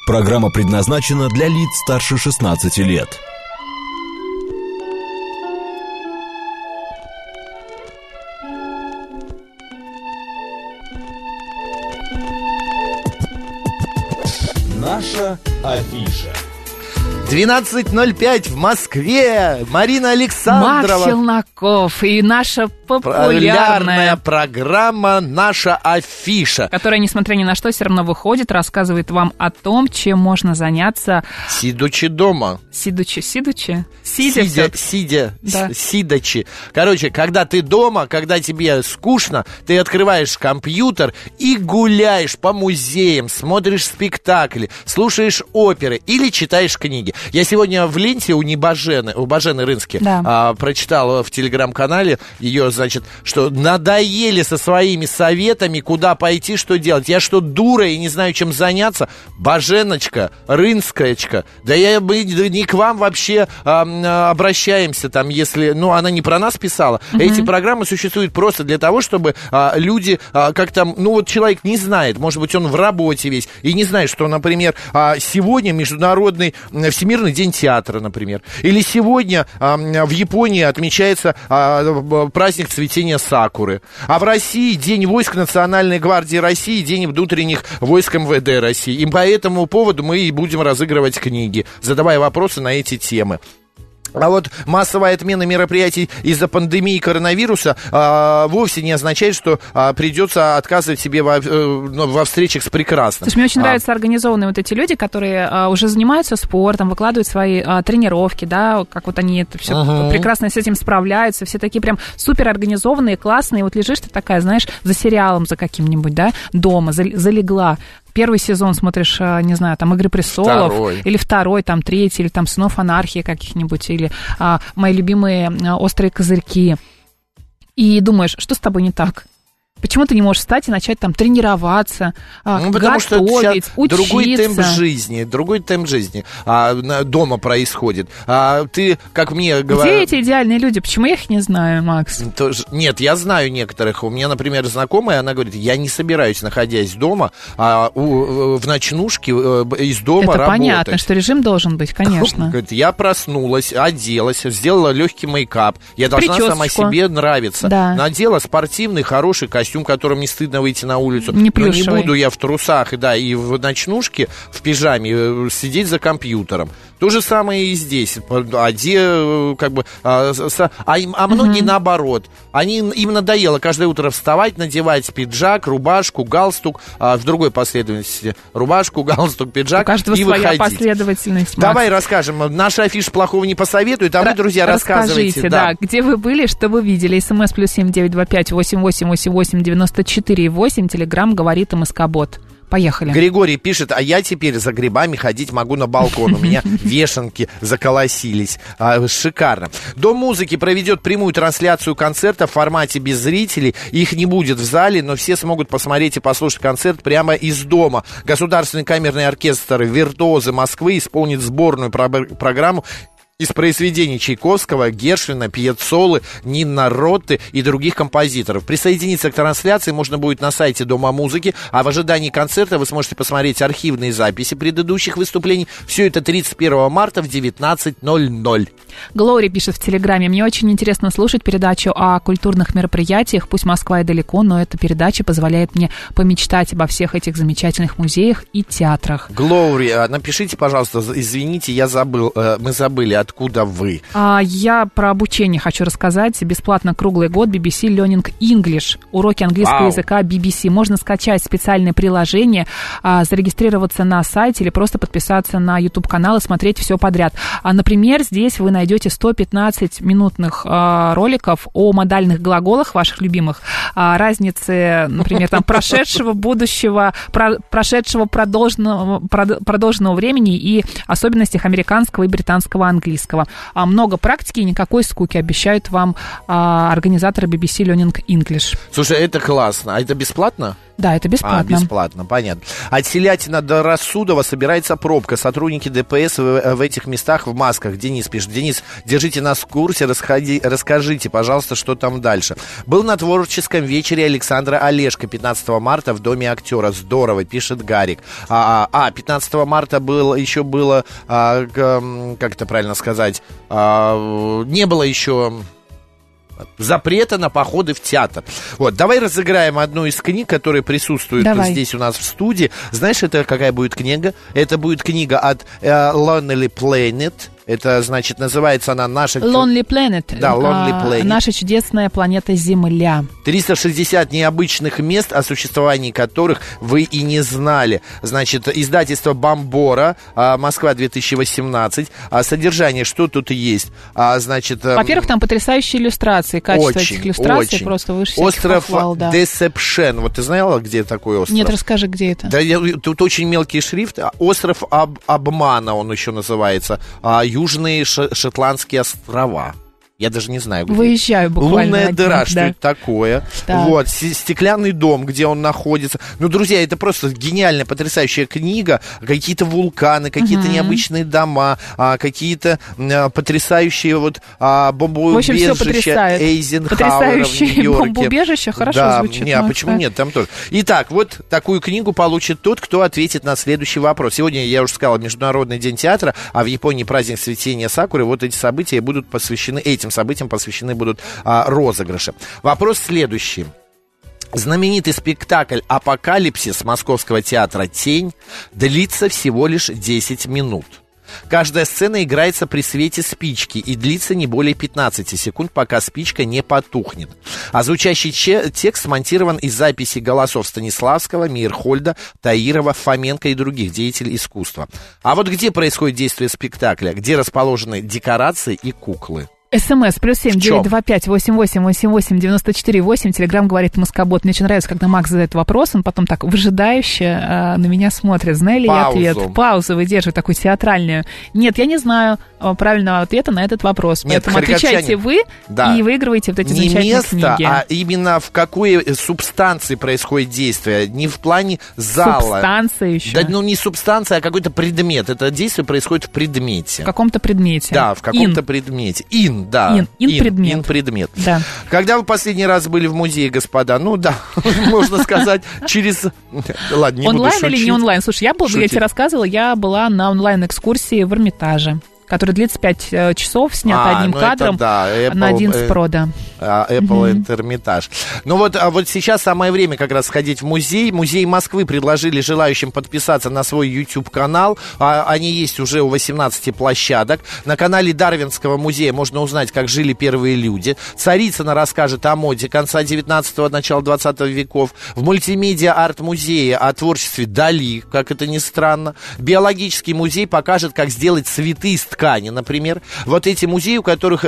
Программа предназначена для лиц старше 16 лет. Наша афиша. 12:05 в Москве. Марина Александрова. Макс Челноков и наша популярная программа «Наша афиша», которая, несмотря ни на что, все равно выходит, рассказывает вам о том, чем можно заняться, сидячи дома. Сидячи. Короче, когда ты дома, когда тебе скучно, ты открываешь компьютер и гуляешь по музеям, смотришь спектакли, слушаешь оперы или читаешь книги. Я сегодня в ленте у Божены Рынски прочитал в телеграм-канале ее, значит, что надоели со своими советами, куда пойти, что делать. Я что, дура и не знаю, чем заняться? Боженочка, Рынскаечка, да мы не к вам вообще обращаемся, там, если, она не про нас писала. Эти программы существуют просто для того, чтобы люди, как там, человек не знает, может быть, он в работе весь, и не знает, что, например, сегодня Международный Всемирный день театра, например, или сегодня в Японии отмечается праздник цветения сакуры, а в России День войск Национальной гвардии России, День внутренних войск МВД России. И по этому поводу мы и будем разыгрывать книги, задавая вопросы на эти темы. А вот массовая отмена мероприятий из-за пандемии коронавируса вовсе не означает, что придется отказывать себе во встречах с прекрасным. Слушай, мне очень нравятся организованные вот эти люди, которые уже занимаются спортом, выкладывают свои тренировки, да, как вот они это все прекрасно с этим справляются, все такие прям супер организованные, классные. Вот лежишь ты такая, знаешь, за сериалом за каким-нибудь, да, дома, залегла. Первый сезон смотришь, не знаю, там, «Игры престолов», или второй, там, третий, или там «Сынов анархии» каких-нибудь, или мои любимые «Острые козырьки». И думаешь, что с тобой не так? Почему ты не можешь встать и начать там тренироваться, потому что готовить, учиться? Другой темп жизни дома происходит. Ты, как мне говорят... Где эти идеальные люди? Почему я их не знаю, Макс? Нет, я знаю некоторых. У меня, например, знакомая, она говорит, я не собираюсь, находясь дома, в ночнушке из дома это работать. Понятно, что режим должен быть, конечно. Говорит, я проснулась, оделась, сделала легкий мейкап. Я должна сама себе нравиться. Да. Надела спортивный, хороший костюм, которым не стыдно выйти на улицу. Не буду я в трусах и в ночнушке, в пижаме сидеть за компьютером. То же самое и здесь. Многие наоборот. Им надоело каждое утро вставать, надевать пиджак, рубашку, галстук, в другой последовательности. Рубашку, галстук, пиджак. У каждого и своя выходить. Последовательность, Макс. Давай расскажем. Наша афиша плохого не посоветует, а вы, друзья, рассказывайте. Расскажите, да, где вы были, что вы видели. СМС +7 925 8888 94 8. Телеграм говорит МСК-бот. Поехали. Григорий пишет, а я теперь за грибами ходить могу на балкон. У меня вешенки заколосились. Шикарно. Дом музыки проведет прямую трансляцию концерта в формате без зрителей. Их не будет в зале, но все смогут посмотреть и послушать концерт прямо из дома. Государственный камерный оркестр «Виртуозы Москвы» исполнит сборную программу из произведений Чайковского, Гершвина, Пьеццолы, Нино Ротты и других композиторов. Присоединиться к трансляции можно будет на сайте Дома музыки, а в ожидании концерта вы сможете посмотреть архивные записи предыдущих выступлений. Все это 31 марта в 19:00. Глори пишет в Телеграме, мне очень интересно слушать передачу о культурных мероприятиях, пусть Москва и далеко, но эта передача позволяет мне помечтать обо всех этих замечательных музеях и театрах. Глори, напишите, пожалуйста, извините, мы забыли, откуда вы? Я про обучение хочу рассказать. Бесплатно круглый год BBC Learning English. Уроки английского языка BBC. Можно скачать специальное приложение, зарегистрироваться на сайте или просто подписаться на YouTube-канал и смотреть все подряд. Например, здесь вы найдете 115-минутных роликов о модальных глаголах ваших любимых, разницы, например, там, прошедшего, будущего, прошедшего продолженного времени и особенностях американского и британского английского. Много практики и никакой скуки обещают вам организаторы BBC Learning English. Слушай, это классно. А это бесплатно? Да, это бесплатно. Бесплатно, понятно. От Селятина до Рассудова собирается пробка. Сотрудники ДПС в этих местах в масках. Денис пишет. Денис, держите нас в курсе, расскажите, пожалуйста, что там дальше. Был на творческом вечере Александра Олешко 15 марта в Доме актера. Здорово, пишет Гарик. 15 марта еще было, как это правильно сказать, не было еще... запрета на походы в театр. Вот, давай разыграем одну из книг, которые присутствуют здесь у нас в студии. Знаешь, это какая будет книга? Это будет книга от Lonely Planet. Это, значит, называется она «Наша...» Lonely Planet. Да, Lonely Planet. Наша чудесная планета Земля. 360 необычных мест, о существовании которых вы и не знали. Значит, издательство «Бомбора», Москва, 2018. Содержание, что тут есть? Значит... Во-первых, там потрясающие иллюстрации. Качество этих иллюстраций просто выше всяких остров похвал, да. Десепшен. Вот ты знала, где такой остров? Нет, расскажи, где это. Да, тут очень мелкий шрифт. Остров Обмана он еще называется. Южные Шотландские острова. Я даже не знаю, где. Выезжаю буквально. Лунная дыра, что это такое? Да. Вот, стеклянный дом, где он находится. Ну, друзья, это просто гениальная, потрясающая книга. Какие-то вулканы, какие-то необычные дома, какие-то потрясающие вот бомбоубежища Эйзенхауэра в Нью-Йорке. Бомбоубежище хорошо звучит. Да, почему нет, там тоже. Итак, вот такую книгу получит тот, кто ответит на следующий вопрос. Сегодня, я уже сказал, Международный день театра, а в Японии праздник цветения сакуры. Вот эти события будут посвящены этим событиям посвящены будут розыгрыши. Вопрос следующий. Знаменитый спектакль «Апокалипсис» Московского театра «Тень» длится всего лишь 10 минут. Каждая сцена играется при свете спички и длится не более 15 секунд, пока спичка не потухнет. А звучащий текст смонтирован из записей голосов Станиславского, Мейерхольда, Таирова, Фоменко и других деятелей искусства. А вот где происходит действие спектакля? Где расположены декорации и куклы? СМС +7 925 88 88 94 8. Телеграм говорит Москобот. Мне очень нравится, когда Макс задает вопрос, он потом так выжидающе на меня смотрит. Знаю ли я ответ? Паузу выдерживает, такую театральную. Нет, я не знаю правильного ответа на этот вопрос. Нет, поэтому отвечайте вы и выигрываете вот эти замечательные книги. Не место, а именно в какой субстанции происходит действие. Не в плане зала. Субстанция еще. Да, ну не субстанция, а какой-то предмет. Это действие происходит в предмете. В каком-то предмете. Да, в каком-то предмете. Предмет. Да. Когда вы последний раз были в музее, господа? Ну да, можно сказать, через... Ладно, не буду шутить. Онлайн или не онлайн? Слушай, я тебе рассказывала, я была на онлайн-экскурсии в Эрмитаже, который длится 5 часов, снят одним кадром на 11 Pro, да. Apple Эрмитаж. Ну вот сейчас самое время как раз сходить в музей. Музей Москвы предложили желающим подписаться на свой YouTube-канал. Они есть уже у 18 площадок. На канале Дарвинского музея можно узнать, как жили первые люди. Царицына расскажет о моде конца 19-го, начала 20 веков. В мультимедиа арт-музее о творчестве Дали, как это ни странно. Биологический музей покажет, как сделать цветы из ткани, например. Вот эти музеи, у которых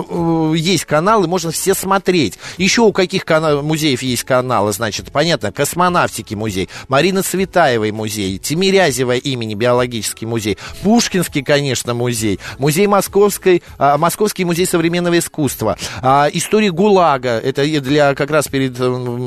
есть каналы, можно все смотреть. Еще у каких музеев есть каналы, значит, понятно, Космонавтики музей, Марины Цветаевой музей, Тимирязева имени биологический музей, Пушкинский, конечно, музей, музей Московский музей современного искусства, история ГУЛАГа, это для как раз перед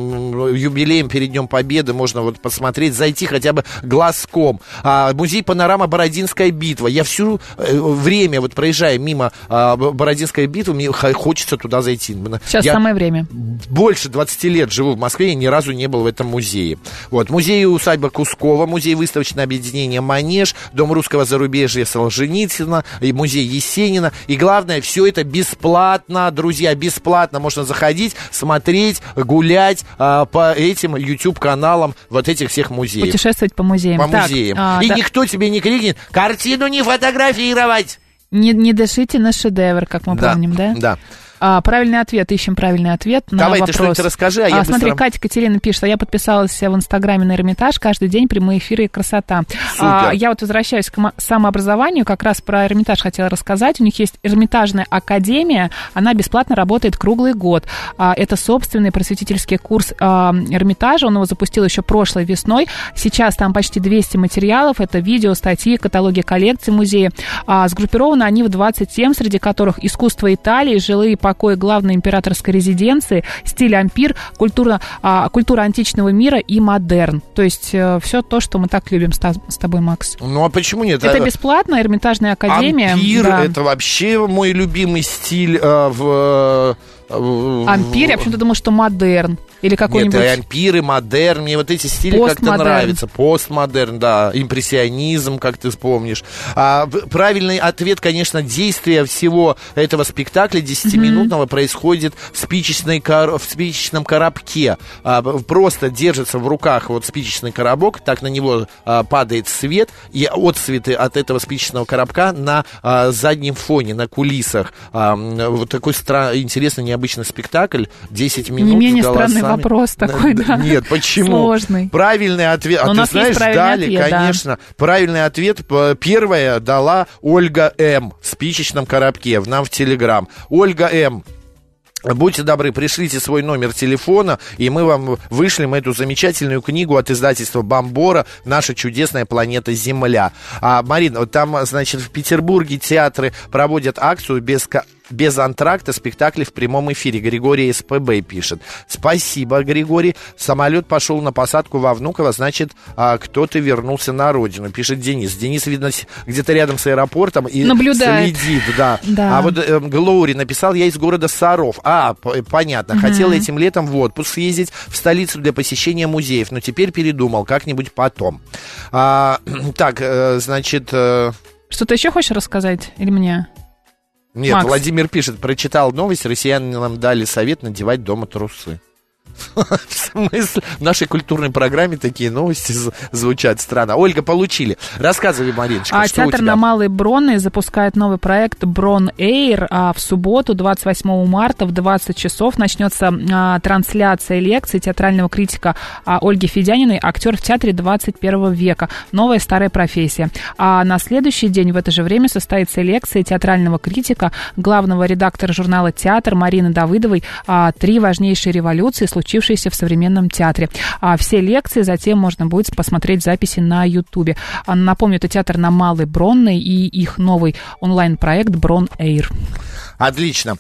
юбилеем, перед Днем Победы можно вот посмотреть, зайти хотя бы глазком. Музей Панорама Бородинская битва. Я все время, вот проезжая мимо Бородинской битвы, мне хочется туда зайти. Сейчас самое время. Больше 20 лет живу в Москве и ни разу не был в этом музее. Вот, музей и усадьба Кускова, музей выставочное объединение «Манеж», Дом русского зарубежья Солженицына, и музей Есенина. И главное, все это бесплатно, друзья, бесплатно. Можно заходить, смотреть, гулять по этим YouTube-каналам вот этих всех музеев. Путешествовать по музеям. И никто тебе не крикнет: картину не фотографировать! Не дышите на шедевр, как мы помним, да? Да. Правильный ответ, ищем правильный ответ на вопрос. Давай, ты что-нибудь расскажи, я смотри, Катя Катерина пишет, я подписалась в Инстаграме на Эрмитаж, каждый день прямые эфиры и красота. Я вот возвращаюсь к самообразованию, как раз про Эрмитаж хотела рассказать. У них есть Эрмитажная академия, она бесплатно работает круглый год. Это собственный просветительский курс Эрмитажа, он его запустил еще прошлой весной. Сейчас там почти 200 материалов, это видео, статьи, каталоги коллекций музея. Сгруппированы они в 20 тем, среди которых искусство Италии, жилые покои, покои главной императорской резиденции, стиль ампир, культура античного мира и модерн. То есть все то, что мы так любим с тобой, Макс. Ну, а почему нет? Это бесплатно, Эрмитажная академия. Ампир, да. Это вообще мой любимый стиль Ампир, я почему-то думала, что модерн. Или какой-нибудь... Нет, и ампир, и модерн, мне вот эти стили как-то нравятся. Постмодерн, да, импрессионизм, как ты вспомнишь. Правильный ответ, конечно, действие всего этого спектакля 10-минутного происходит в спичечном коробке. Просто держится в руках вот спичечный коробок, так на него падает свет, и отсветы от этого спичечного коробка на заднем фоне, на кулисах. Вот такой интересный, необычный спектакль, 10 минут. Не менее странный вопрос такой, да. Нет, почему? Сложный. Правильный ответ. А ты знаешь, дали, ответ, конечно. Да. Правильный ответ первая дала Ольга М. в спичечном коробке нам в Телеграм. Ольга М. Будьте добры, пришлите свой номер телефона, и мы вам вышлем эту замечательную книгу от издательства «Бомбора» «Наша чудесная планета Земля». Марина, вот там, значит, в Петербурге театры проводят акцию без антракта спектакли в прямом эфире. Григорий СПБ пишет. Спасибо, Григорий. Самолет пошел на посадку во Внуково, значит, кто-то вернулся на родину, пишет Денис. Денис, видно, где-то рядом с аэропортом и наблюдает. Следит. Да. Да. А вот Глоури написал, я из города Саров. Понятно. Хотел этим летом в отпуск съездить в столицу для посещения музеев, но теперь передумал, как-нибудь потом. Так, значит... Что-то еще хочешь рассказать или мне? Нет, Макс. Владимир пишет, прочитал новость, россияне нам дали совет надевать дома трусы. В смысле? В нашей культурной программе такие новости звучат странно. Ольга, получили. Рассказывай, Мариночка, что у тебя? Театр на Малой Бронной запускает новый проект Брон Эйр. В субботу, 28 марта, в 20 часов начнется трансляция лекции театрального критика Ольги Федяниной «Актер в театре 21 века. Новая старая профессия». А на следующий день в это же время состоится лекция театрального критика, главного редактора журнала «Театр» Марины Давыдовой «Три важнейшие революции, случившиеся в современном театре». Все лекции затем можно будет посмотреть записи на Ютубе. Напомню, это театр на Малой Бронной и их новый онлайн-проект «Брон Эйр». Отлично.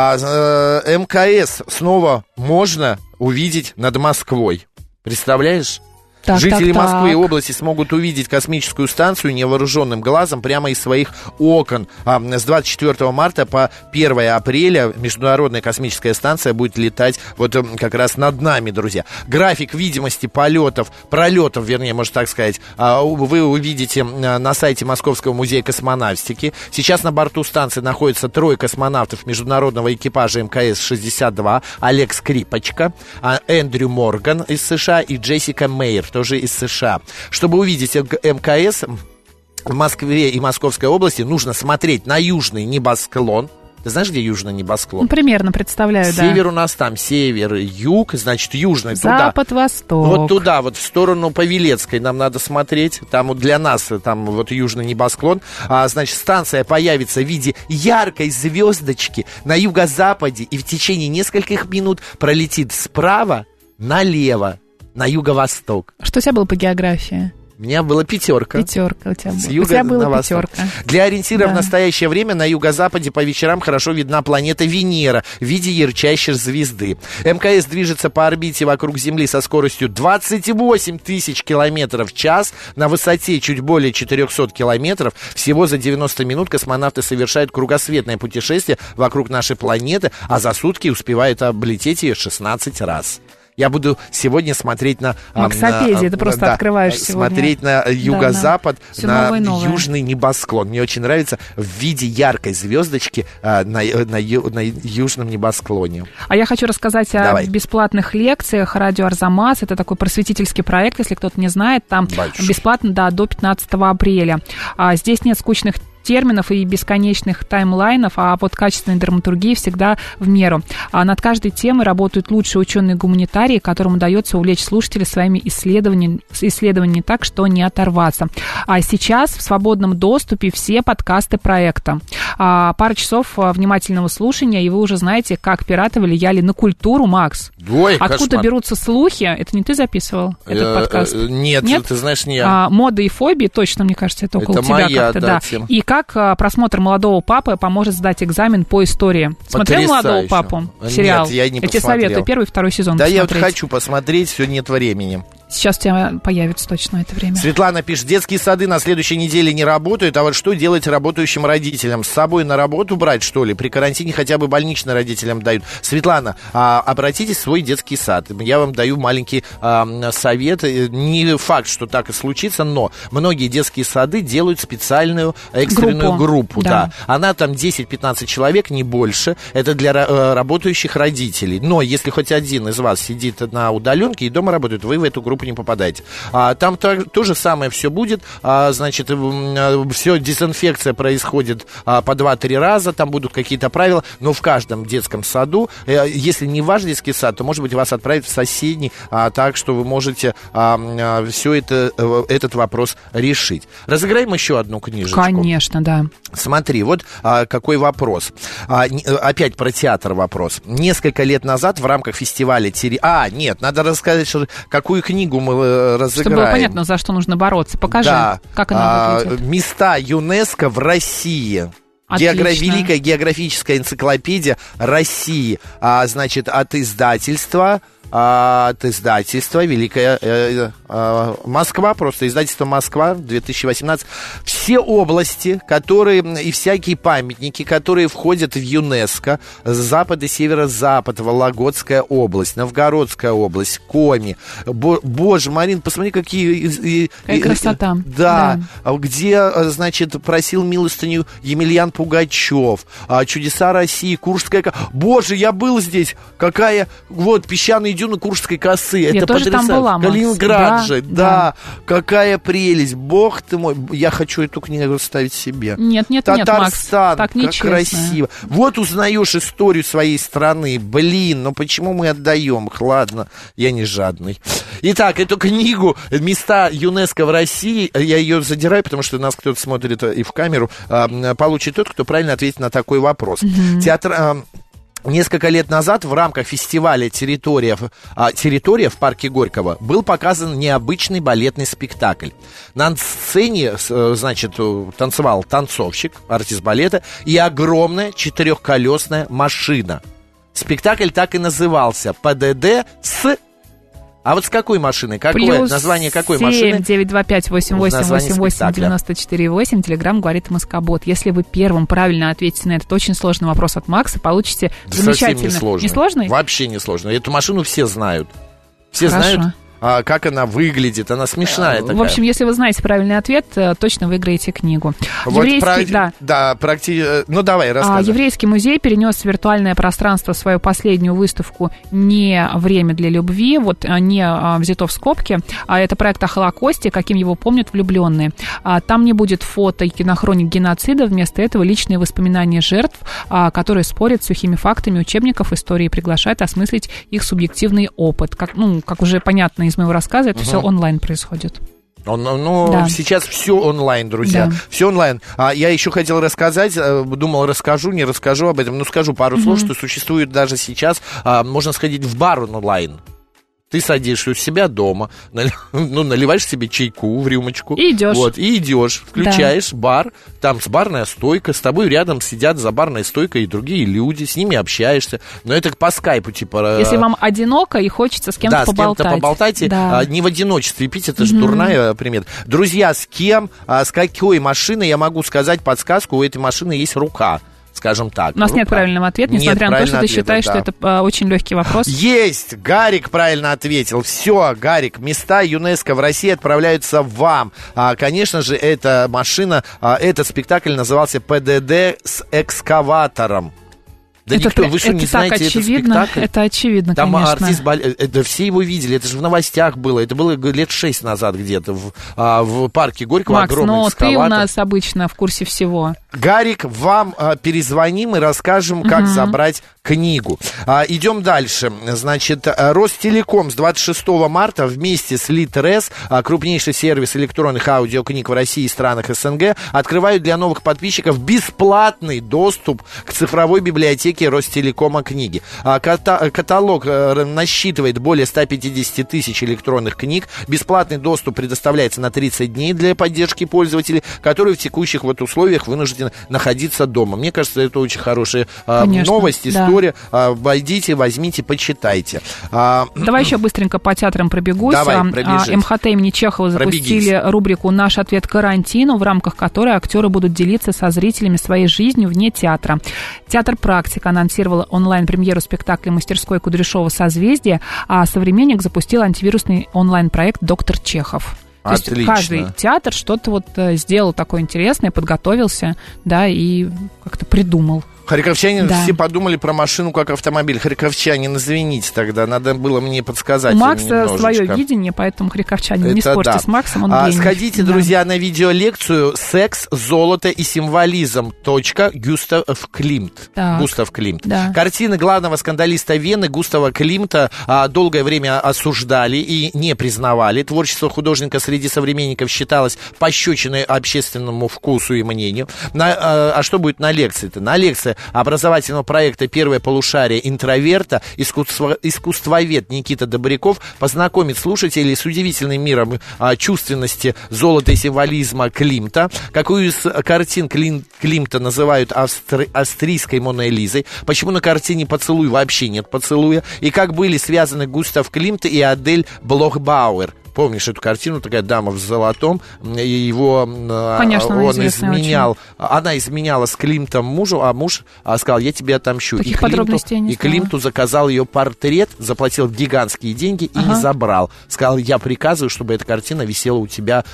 МКС снова можно увидеть над Москвой. Представляешь? Жители Москвы и области смогут увидеть космическую станцию невооруженным глазом прямо из своих окон. С 24 марта по 1 апреля Международная космическая станция будет летать вот как раз над нами, друзья. График видимости пролетов, вернее, можно так сказать, вы увидите на сайте Московского музея космонавтики. Сейчас на борту станции находится 3 космонавтов международного экипажа МКС-62. Олег Скрипочка, Эндрю Морган из США и Джессика Мейер, тоже из США. Чтобы увидеть МКС в Москве и Московской области, нужно смотреть на южный небосклон. Ты знаешь, где южный небосклон? Ну, примерно представляю, да. Север у нас там, север, юг, значит, южный туда. Запад, восток. Вот туда, вот в сторону Павелецкой нам надо смотреть. Там вот для нас, там вот южный небосклон. Значит, станция появится в виде яркой звездочки на юго-западе и в течение нескольких минут пролетит справа налево, на юго-восток. Что у тебя было по географии? У меня была 5. 5 у тебя была. С юга у тебя была на восток. 5. Для ориентира в настоящее время на юго-западе по вечерам хорошо видна планета Венера в виде ярчайшей звезды. МКС движется по орбите вокруг Земли со скоростью 28 тысяч километров в час на высоте чуть более 400 километров. Всего за 90 минут космонавты совершают кругосветное путешествие вокруг нашей планеты, а за сутки успевают облететь ее 16 раз. Я буду сегодня смотреть на... Максопедия, ты просто открываешь сегодня. Смотреть на юго-запад, да, на южный небосклон. Мне очень нравится в виде яркой звездочки на южном небосклоне. А я хочу рассказать о бесплатных лекциях «Радио Арзамас». Это такой просветительский проект, если кто-то не знает. Там бесплатно, до 15 апреля. Здесь нет скучных терминов и бесконечных таймлайнов, а вот качественной драматургии всегда в меру. Над каждой темой работают лучшие ученые-гуманитарии, которым удается увлечь слушателей своими исследованиями так, что не оторваться. А сейчас в свободном доступе все подкасты проекта. Пара часов внимательного слушания, и вы уже знаете, как пираты влияли на культуру, Макс. Ой, откуда кошмар. Берутся слухи? Это не ты записывал этот подкаст? Нет, ты знаешь, не я. Мода и фобии, точно, мне кажется, это около тебя моя, как-то, да. Тема. И Как просмотр «Молодого папы» поможет сдать экзамен по истории? Смотрел «Молодого папу» сериал? Нет, я не посмотрел. Я тебе советую первый и второй сезон посмотреть. Да, я вот хочу посмотреть, все нет времени. Сейчас у тебя появится точно это время. Светлана пишет, детские сады на следующей неделе не работают, а вот что делать работающим родителям? С собой на работу брать, что ли? При карантине хотя бы больничным родителям дают. Светлана, обратитесь в свой детский сад. Я вам даю маленький совет. Не факт, что так и случится, но многие детские сады делают специальную экстренную группу. Да. Она там 10-15 человек, не больше. Это для работающих родителей. Но если хоть один из вас сидит на удаленке и дома работает, вы в эту группу не попадаете. Там то же самое все будет. Значит, все, дезинфекция происходит по 2-3 раза. Там будут какие-то правила. Но в каждом детском саду, если не ваш детский сад, то, может быть, вас отправят в соседний, так что вы можете все этот вопрос решить. Разыграем еще одну книжечку. Конечно, да. Смотри, вот какой вопрос. Опять про театр вопрос. Несколько лет назад в рамках фестиваля... Нет, надо рассказать, какую книгу мы разыграем. Чтобы было понятно, за что нужно бороться. Покажи, как она выглядит. Места ЮНЕСКО в России. Великая географическая энциклопедия России. Значит, от издательства Великая Москва, просто издательство Москва, 2018. Все области, которые и всякие памятники, которые входят в ЮНЕСКо, запад и северо-запад, Вологодская область, Новгородская область, Коми. Боже, Марин, посмотри, какие... Какая красота. Да, где, значит, просил милостыню Емельян Пугачев, чудеса России, Куршская... Боже, я был здесь, какая... Вот, песчаные дюны Куршской косы. Я это тоже там была, Макс. Калининград же, да. Какая прелесть. Бог ты мой. Я хочу эту книгу ставить себе. Нет, Татарстан, Макс, так нечестно. Как красиво. Вот узнаешь историю своей страны. Блин, ну почему мы отдаем их? Ладно, я не жадный. Итак, эту книгу «Места ЮНЕСКО в России», я ее задираю, потому что нас кто-то смотрит и в камеру, получит тот, кто правильно ответит на такой вопрос. Несколько лет назад в рамках фестиваля «Территория» в парке Горького был показан необычный балетный спектакль. На сцене, значит, танцевал танцовщик, артист балета, и огромная четырехколесная машина. Спектакль так и назывался «ПДД с...» А вот с какой машиной? Какое название какой машины? 7-925-88-88-94-8. Телеграм говорит Москобот. Если вы первым правильно ответите на этот очень сложный вопрос от Макса, получите замечательно. Совсем не сложно. Не сложный? Вообще не сложно. Эту машину все знают. Все знают, как она выглядит, она смешная такая. В общем, если вы знаете правильный ответ, точно выиграете книгу. Вот ну, давай, рассказывай. Еврейский музей перенес в виртуальное пространство свою последнюю выставку «Не время для любви», вот не взято в скобки, это проект о Холокосте, каким его помнят влюбленные. Там не будет фото и кинохроник геноцида, вместо этого личные воспоминания жертв, которые спорят с сухими фактами учебников истории и приглашают осмыслить их субъективный опыт. Как уже понятно из моего рассказа, это все онлайн происходит. Сейчас все онлайн, друзья. Да. Все онлайн. Я еще хотел рассказать, думал, не расскажу об этом, но скажу пару слов, что существует даже сейчас, можно сходить в бар онлайн. Ты садишься у себя дома, наливаешь себе чайку в рюмочку. И идешь. И идешь, включаешь бар, там барная стойка, с тобой рядом сидят за барной стойкой и другие люди, с ними общаешься. Но это по скайпу, типа... Если вам одиноко и хочется с кем-то поболтать. Да, с кем-то поболтайте, не в одиночестве пить, это же дурная примета. Друзья, с кем, с какой машиной, я могу сказать подсказку, у этой машины есть рука. Скажем так. У нас нет правильного ответа, несмотря на то, что ты считаешь, что это очень легкий вопрос. Есть! Гарик правильно ответил. Все, Гарик, места ЮНЕСКО в России отправляются вам. Конечно же, эта машина, этот спектакль назывался «ПДД с экскаватором». Да это, никто, вы что, не знаете очевидно, этот спектакль? Это очевидно, там конечно. Это все его видели, это же в новостях было. Это было лет 6 назад где-то в парке Горького. Макс, огромный экскаватор. Ты у нас обычно в курсе всего. Гарик, вам перезвоним и расскажем, как забрать книгу. Идем дальше. Значит, Ростелеком с 26 марта вместе с Литрес, крупнейший сервис электронных аудиокниг в России и странах СНГ, открывают для новых подписчиков бесплатный доступ к цифровой библиотеке библиотеки Ростелекома книги. Каталог насчитывает более 150 тысяч электронных книг. Бесплатный доступ предоставляется на 30 дней для поддержки пользователей, которые в текущих вот условиях вынуждены находиться дома. Мне кажется, это очень хорошая новость, история. Войдите, возьмите, почитайте. Давай еще быстренько по театрам пробегусь. МХТ имени Чехова запустили рубрику «Наш ответ карантину», в рамках которой актеры будут делиться со зрителями своей жизнью вне театра. Театр «Практика» анонсировал онлайн-премьеру спектакля «Мастерской Кудряшова. Созвездие», а «Современник» запустил антивирусный онлайн-проект «Доктор Чехов». Отлично. То есть каждый театр что-то вот сделал такое интересное, подготовился, да, и как-то придумал. Харьковчане все подумали про машину как автомобиль. Харьковчанин, извините тогда, надо было мне подсказать. У Макса свое видение, поэтому харьковчанин, не спорьте с Максом, он гений. Сходите, друзья, на видеолекцию «Секс, золото и символизм. Густав Климт». Густав Климт. Да. Картины главного скандалиста Вены Густава Климта долгое время осуждали и не признавали. Творчество художника среди современников считалось пощечиной общественному вкусу и мнению. А что будет на лекции-то? На лекции образовательного проекта «Первое полушарие интроверта» искусствовед Никита Добряков познакомит слушателей с удивительным миром чувственности, золота и символизма Климта. Какую из картин Климта называют австрийской Моной Лизой? Почему на картине «Поцелуй» вообще нет поцелуя? И как были связаны Густав Климт и Адель Блохбауэр? Помнишь эту картину, такая дама в золотом, его конечно, он изменял, очень. Она изменяла с Климтом мужу, а муж сказал, я тебе отомщу. Таких подробностей я не знала. Климту заказал ее портрет, заплатил гигантские деньги и не забрал. Сказал, я приказываю, чтобы эта картина висела у тебя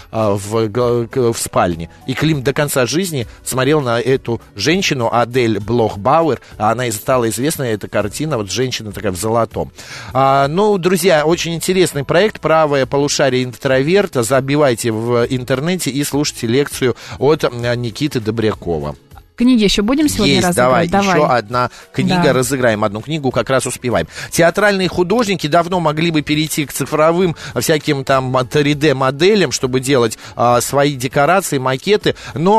в спальне. И Климт до конца жизни смотрел на эту женщину, Адель Блохбауэр, она и стала известна, эта картина, вот женщина такая в золотом. Друзья, очень интересный проект «Правое полушарие интроверта». Забивайте в интернете и слушайте лекцию от Никиты Добрякова. Книги еще будем сегодня разыгрывать? Давай, еще одна книга, разыграем одну книгу, как раз успеваем. Театральные художники давно могли бы перейти к цифровым всяким там 3D-моделям, чтобы делать свои декорации, макеты,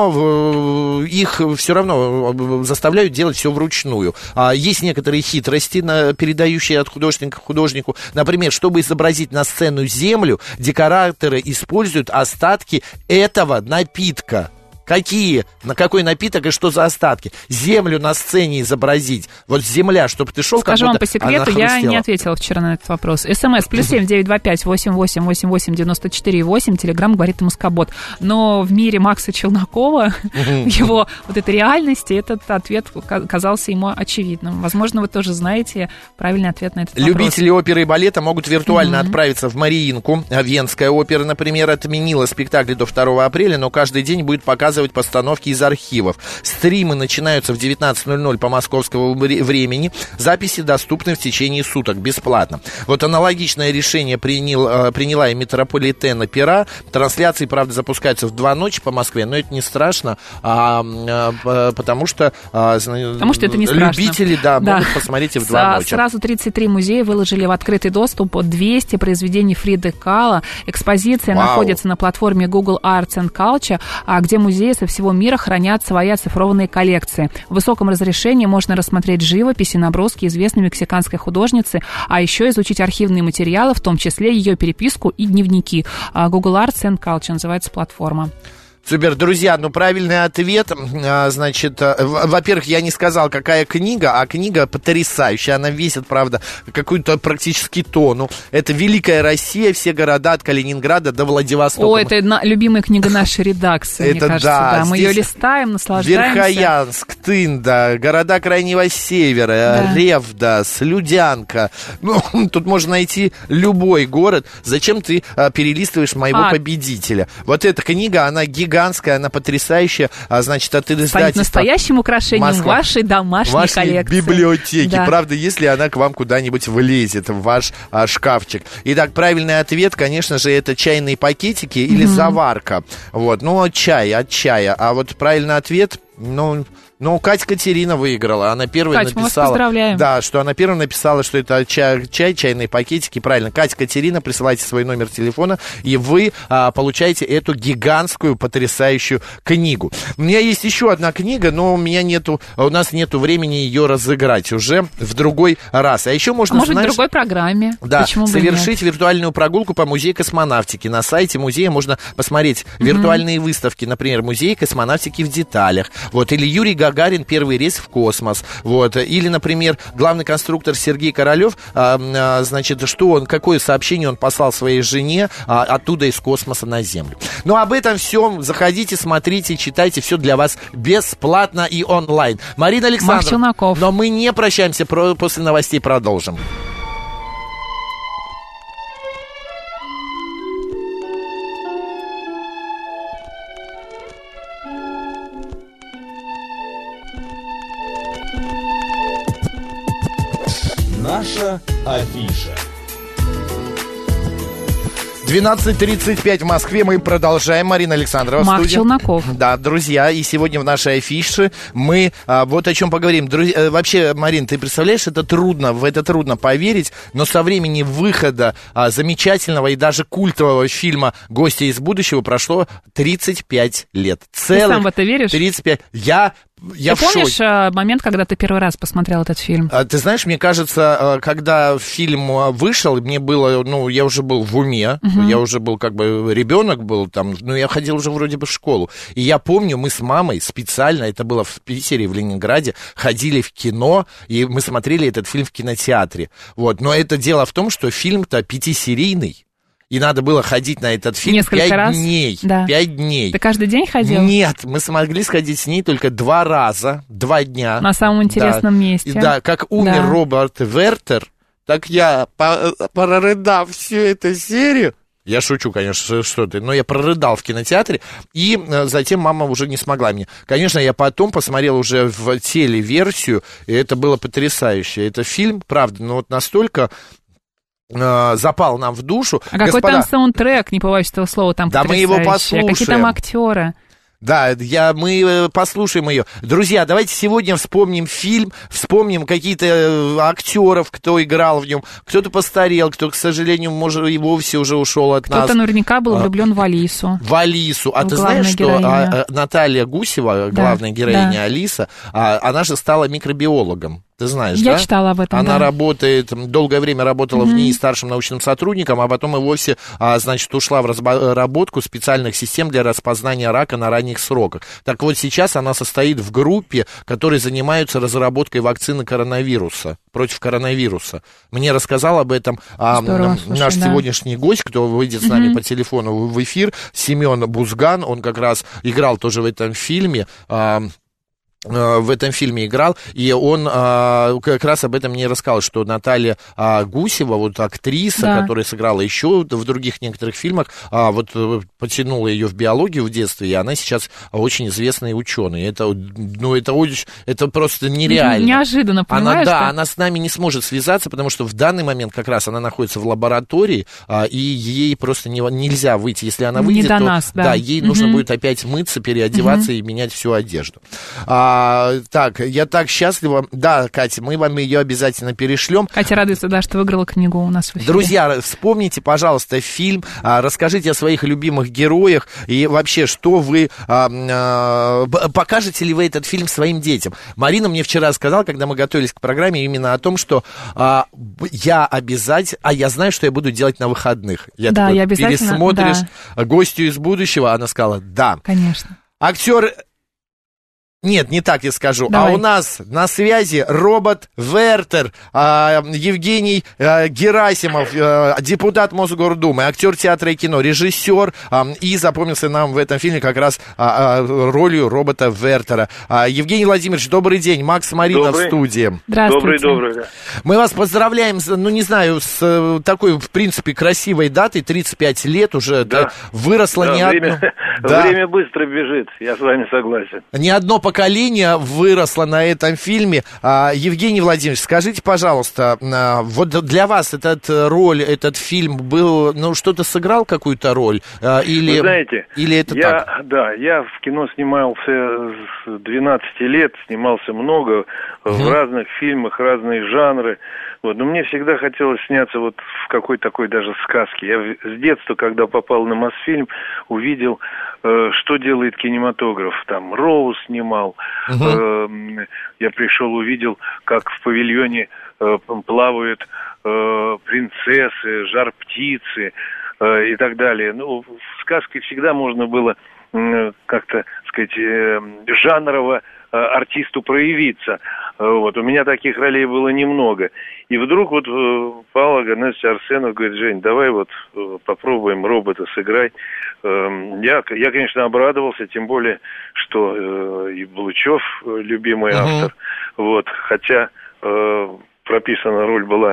но их все равно заставляют делать все вручную. Есть некоторые хитрости, передающие от художника к художнику. Например, чтобы изобразить на сцену землю, декораторы используют остатки этого напитка. На какой напиток и что за остатки? Землю на сцене изобразить. Вот земля, чтобы ты шел, скажу вам по секрету, я не ответила вчера на этот вопрос. СМС +7 925 88 88 94 8. Телеграм говорит Москобот. Но в мире Макса Челнокова, его вот этой реальности, этот ответ казался ему очевидным. Возможно, вы тоже знаете правильный ответ на этот вопрос. Любители оперы и балета могут виртуально отправиться в Мариинку. Венская опера, например, отменила спектакли до 2 апреля, но каждый день будет показывать постановки из архивов. Стримы начинаются в 19:00 по московскому времени. Записи доступны в течение суток, бесплатно. Вот аналогичное решение приняла и Метрополитен опера. Трансляции, правда, запускаются в 2 ночи по Москве, но это не страшно, потому что это не страшно. Любители могут посмотреть и в 2 ночи. Сразу 33 музея выложили в открытый доступ 200 произведений Фриды Кало. Экспозиция находится на платформе Google Arts and Culture, где музеи со всего мира хранят свои оцифрованные коллекции. В высоком разрешении можно рассмотреть живопись и наброски известной мексиканской художницы, а еще изучить архивные материалы, в том числе ее переписку и дневники. Google Arts and Culture называется платформа. Супер, друзья, правильный ответ, значит, во-первых, я не сказал, какая книга, а книга потрясающая, она весит, правда, какую-то практически тонну. Это «Великая Россия», все города от Калининграда до Владивостока. Это любимая книга нашей редакции, мне кажется, да. Мы ее листаем, наслаждаемся. Верхоянск, Тында, города Крайнего Севера, Ревда, Слюдянка. Тут можно найти любой город. Зачем ты перелистываешь «Моего победителя»? Вот эта книга, она гигантская, она потрясающая, значит, от издательства станет настоящим украшением вашей домашней коллекции. Библиотеки. Да. Правда, если она к вам куда-нибудь влезет, в ваш шкафчик. Итак, правильный ответ, конечно же, это чайные пакетики или заварка. Вот, чай от чая. А вот правильный ответ... Ну, Катя Катерина выиграла. Она первая Кать, написала. мы вас поздравляем. Да, что она первая написала, что это чайные пакетики. Правильно. Катя Катерина, присылайте свой номер телефона, и вы получаете эту гигантскую, потрясающую книгу. У меня есть еще одна книга, но у нас нету времени ее разыграть уже в другой раз. А еще можно, может, в другой программе. Да, почему бы совершить виртуальную прогулку по музею космонавтики. На сайте музея можно посмотреть виртуальные выставки, например, музей космонавтики в деталях. Вот, или Юрий Гагарин, первый рейс в космос. Вот, или, например, главный конструктор Сергей Королёв, значит, какое сообщение он послал своей жене оттуда из космоса на Землю. Ну, об этом всем заходите, смотрите, читайте, все для вас бесплатно и онлайн. Марина Александровна, но мы не прощаемся, после новостей продолжим. Наша афиша. 12:35 в Москве. Мы продолжаем. Марина Александрова в студии. Марк Челноков. Да, друзья, и сегодня в нашей афише мы вот о чем поговорим. Вообще, Марин, ты представляешь, в это трудно поверить, но со времени выхода замечательного и даже культового фильма «Гости из будущего» прошло 35 лет. Ты сам в это веришь? 35. Я ты помнишь момент, когда ты первый раз посмотрел этот фильм? Ты знаешь, мне кажется, когда фильм вышел, мне было, я уже был в уме, я уже был ребенок был там, я ходил уже вроде бы в школу. И я помню, мы с мамой специально, это было в Питере, в Ленинграде, ходили в кино, и мы смотрели этот фильм в кинотеатре. Вот. Но это дело в том, что фильм-то 5-серийный. И надо было ходить на этот фильм 5 дней. Да. 5 дней. Ты каждый день ходил? Нет, мы смогли сходить с ней только 2 раза, 2 дня. На самом интересном месте. Да, как умер Роберт Вертер, так я, прорыдав всю эту серию, я шучу, конечно, но я прорыдал в кинотеатре, и затем мама уже не смогла мне. Конечно, я потом посмотрел уже в телеверсию, и это было потрясающе. Это фильм, правда, настолько... запал нам в душу. А какой там саундтрек, не побоюсь этого слова, там да, мы его послушаем. Какие там актеры. Да, мы послушаем ее. Друзья, давайте сегодня вспомним фильм, вспомним какие-то актеров, кто играл в нем. Кто-то постарел, кто, к сожалению, может, и вовсе уже ушел от нас. Кто-то наверняка был влюблен в Алису. В Алису. А ты знаешь, что Наталья Гусева, главная героиня Алиса, она же стала микробиологом. Ты знаешь, Я читала об этом, Она работает, долгое время работала в НИИ старшим научным сотрудником, а потом и вовсе, ушла в разработку специальных систем для распознания рака на ранних сроках. Так вот, сейчас она состоит в группе, которые занимаются разработкой вакцины против коронавируса. Мне рассказал об этом наш сегодняшний гость, кто выйдет с нами по телефону в эфир, Семен Бузган, он как раз играл тоже в этом фильме, играл, и он как раз об этом мне рассказал, что Наталья Гусева, актриса, которая сыграла еще в других некоторых фильмах, потянула ее в биологию в детстве, и она сейчас очень известный ученый. Это просто нереально. Неожиданно, понимаешь? Она с нами не сможет связаться, потому что в данный момент как раз она находится в лаборатории, и ей просто нельзя выйти. Если она выйдет, ей нужно будет опять мыться, переодеваться и менять всю одежду. Я так счастлива. Да, Катя, мы вам ее обязательно перешлем. Катя радуется, что выиграла книгу у нас в эфире. Друзья, вспомните, пожалуйста, фильм, расскажите о своих любимых героях и вообще, что вы... покажете ли вы этот фильм своим детям? Марина мне вчера сказала, когда мы готовились к программе, именно о том, что я знаю, что я буду делать на выходных. Я обязательно. Пересмотришь «Гостью из будущего», она сказала, да. Конечно. Актер... Нет, не так я скажу. Давай. А у нас на связи Роберт Вертер, Евгений Герасимов, депутат Мосгордумы, актер театра и кино, режиссер, и запомнился нам в этом фильме как раз ролью Роберта Вертера. Евгений Владимирович, добрый день. Макс, Марина в студии. Здравствуйте. Добрый. Мы вас поздравляем, с такой, в принципе, красивой датой. 35 лет уже, выросло не одно... Время быстро бежит, я с вами согласен. Не одно поколение выросло на этом фильме. Евгений Владимирович, скажите, пожалуйста, вот для вас этот фильм был, что-то сыграл какую-то роль? Или, вы знаете, или это так? Да, я в кино снимался с 12 лет, снимался много, в разных фильмах, разные жанры. Вот, но мне всегда хотелось сняться вот в какой-то такой даже сказке. Я с детства, когда попал на Мосфильм, увидел, что делает кинематограф. Там Роуз снимал. Я пришел, увидел, как в павильоне плавают принцессы, жар-птицы и так далее. Ну, в сказке всегда можно было как-то, сказать, жанрово артисту проявиться. Вот. У меня таких ролей было немного. И вдруг вот Павел Оганесович Арсенов говорит: Жень, давай вот попробуем робота, сыграй. Я, конечно, обрадовался, тем более, что и Булычев любимый автор. Вот. Хотя прописана роль была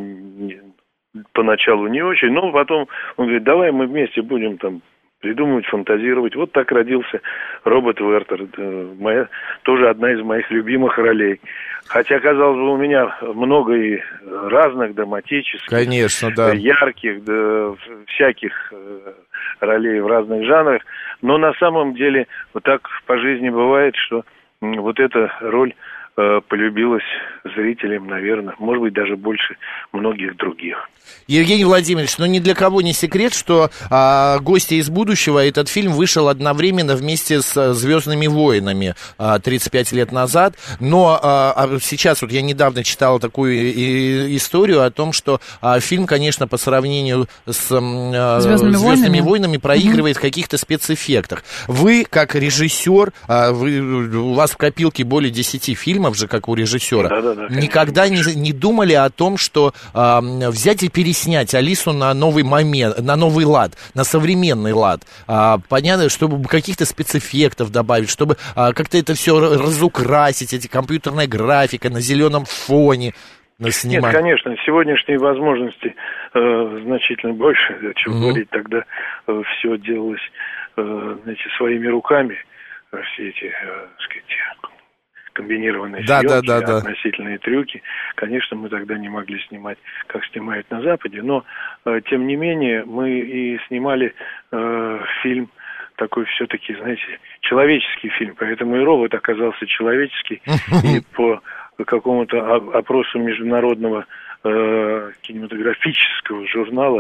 поначалу не очень, но потом он говорит: давай мы вместе будем там придумывать, фантазировать. Вот так родился робот Вертер. Тоже одна из моих любимых ролей. Хотя, казалось бы, у меня много и разных драматических, конечно, да, ярких, всяких ролей в разных жанрах. Но на самом деле вот так по жизни бывает, что вот эта роль полюбилась зрителям, наверное, может быть, даже больше многих других. Евгений Владимирович, ни для кого не секрет, что «Гости из будущего» этот фильм вышел одновременно вместе с «Звездными войнами» 35 лет назад, но сейчас вот я недавно читал такую историю о том, что фильм, конечно, по сравнению с «Звездными войнами» проигрывает в каких-то спецэффектах. Вы, как режиссер, у вас в копилке более 10 фильмов же, как у режиссера, никогда не думали о том, что взять и переснять Алису на новый момент, на новый лад, на современный лад. Понятно, чтобы каких-то спецэффектов добавить, чтобы как-то это все разукрасить, эти компьютерная графика на зеленом фоне. Нет, конечно, сегодняшние возможности значительно больше, чем говорить тогда, все делалось, своими руками, все эти, сказать, комбинированные съемки, относительные трюки. Конечно, мы тогда не могли снимать, как снимают на Западе, но, тем не менее, мы и снимали фильм такой все-таки, знаете, человеческий фильм, поэтому и робот оказался человеческий, и по какому-то опросу международного кинематографического журнала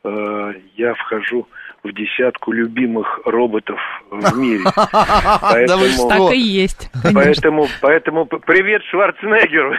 я вхожу в 10 любимых роботов в мире. Так и есть. Поэтому привет Шварценеггеру.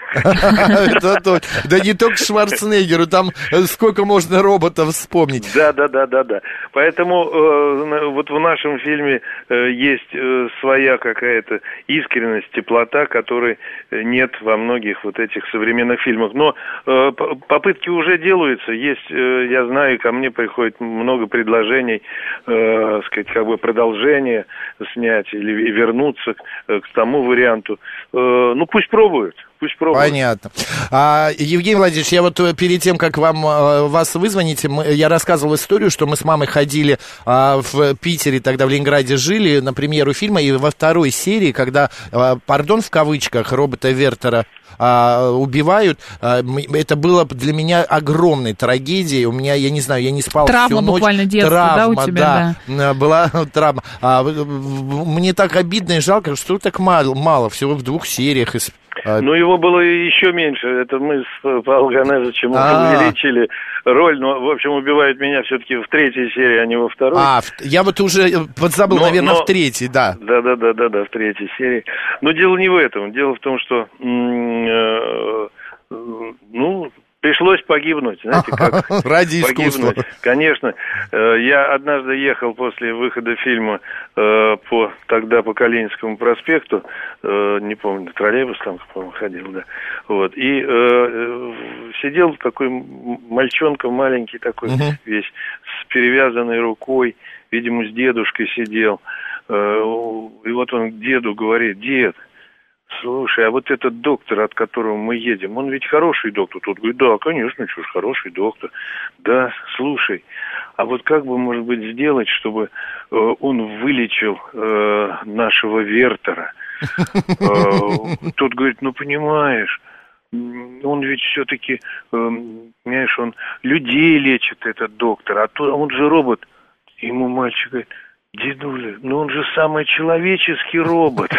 Да не только Шварценеггеру, там сколько можно роботов вспомнить. Да. Поэтому вот в нашем фильме есть своя какая-то искренность, теплота, которой нет во многих вот этих современных фильмах. Но попытки уже делаются. Есть, я знаю, ко мне приходит много предложений, сказать, как бы продолжение снять или вернуться к тому варианту. Пусть пробуют. Понятно. Евгений Владимирович, я вот перед тем, как вас вызвонить, я рассказывал историю, что мы с мамой ходили в Питере, тогда в Ленинграде жили, на премьеру фильма, и во второй серии, когда, пардон в кавычках, робота Вертера убивают, это было для меня огромной трагедией. У меня, я не знаю, я не спал всю ночь. Буквально детство, у тебя, да? Была травма. Мне так обидно и жалко, что так мало, всего в 2 сериях. Его было еще меньше. Это мы с Павлом Оганесовичем увеличили роль, но, в общем, убивают меня все-таки в 3-й серии, а не во 2-й. Я вот уже подзабыл, наверное, в 3-й, да. Да, в 3-й серии. Но дело не в этом. Дело в том, что, пришлось погибнуть, знаете, как ради искусства. Конечно, я однажды ехал после выхода фильма по Калининскому проспекту, не помню, троллейбус там, по-моему, ходил, да, вот, и сидел такой мальчонка маленький такой, весь с перевязанной рукой, видимо, с дедушкой сидел, и вот он к деду говорит: дед, слушай, а вот этот доктор, от которого мы едем, он ведь хороший доктор? Тот говорит: да, конечно, что ж, хороший доктор. Да, слушай, а вот как бы, может быть, сделать, чтобы он вылечил нашего Вертера? Тот говорит, ну, понимаешь, он ведь все-таки, понимаешь, он людей лечит, этот доктор, а он же робот. Ему мальчик говорит, дедуля, ну он же самый человеческий робот.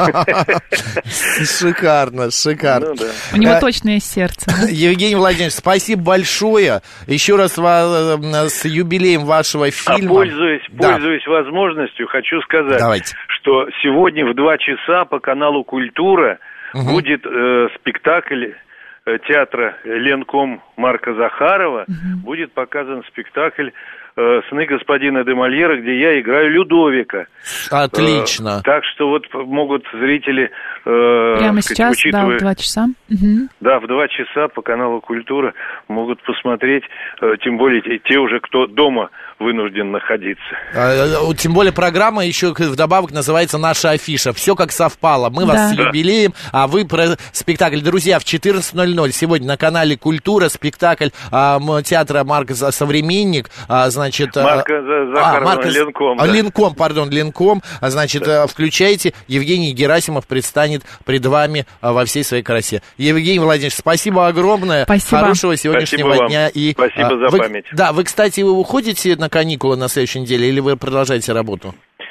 Шикарно, шикарно. Ну, да. У него точное сердце. Евгений Владимирович, спасибо большое. Еще раз с юбилеем вашего фильма. Пользуясь возможностью, хочу сказать, что сегодня в 2 часа по каналу «Культура» будет спектакль театра «Ленком» Марка Захарова. Будет показан спектакль «Сны господина де Мольера», где я играю Людовика. Отлично. Так что вот могут зрители... Прямо сейчас, в 2 часа. Да, в 2 часа по каналу «Культура» могут посмотреть, тем более те уже, кто дома вынужден находиться. Тем более программа еще вдобавок называется «Наша афиша». Все как совпало. Мы вас с юбилеем, а вы про спектакль. Друзья, в 14:00 сегодня на канале «Культура» спектакль театра Марка «Современник». Значит, Марка Захарова, Ленком. Ленком. Значит, включайте. Евгений Герасимов предстанет пред вами во всей своей красе. Евгений Владимирович, спасибо огромное. Спасибо. Хорошего сегодняшнего дня. И, спасибо за память. Да, вы, кстати, вы уходите на каникулы на следующей неделе или вы продолжаете работу?